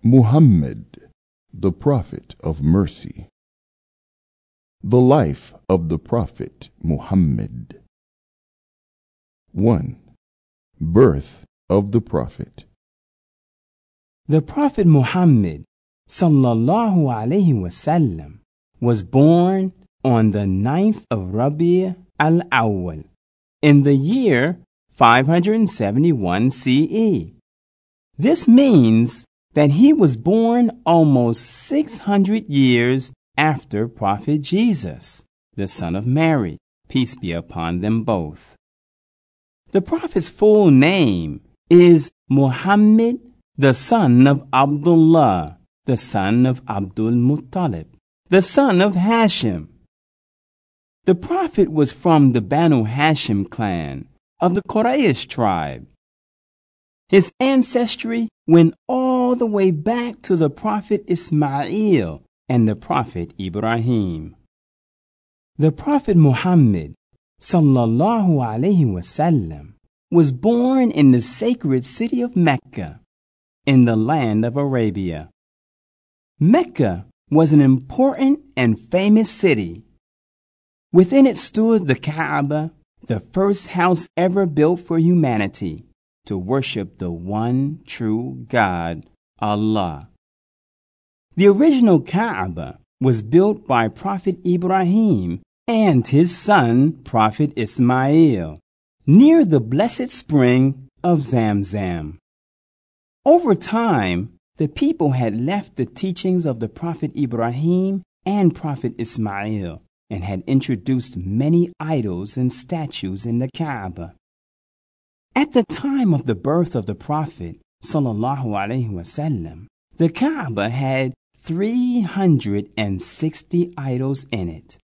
Muhammad, the Prophet of Mercy. The life of the Prophet Muhammad. 1. Birth of the Prophet. The Prophet Muhammad sallallahu alaihi wasallam was born on the 9th of Rabi' al-Awwal in the year 571 CE. This means that he was born almost 600 years after Prophet Jesus, the son of Mary, peace be upon them both. The Prophet's full name is Muhammad, the son of Abdullah, the son of Abdul Muttalib, the son of Hashim. The Prophet was from the Banu Hashim clan of the Quraysh tribe. His ancestry went all the way back to the Prophet Ismail and the Prophet Ibrahim. The Prophet Muhammad sallallahu alaihi wasallam was born in the sacred city of Mecca, in the land of Arabia. Mecca was an important and famous city. Within it stood the Kaaba, the first house ever built for humanity to worship the one true God, Allah. The original Kaaba was built by Prophet Ibrahim and his son, Prophet Ismail, near the blessed spring of Zamzam. Over time, the people had left the teachings of the Prophet Ibrahim and Prophet Ismail and had introduced many idols and statues in the Kaaba. At the time of the birth of the Prophet sallallahu alaihi wasallam, the Kaaba had 360 idols in it.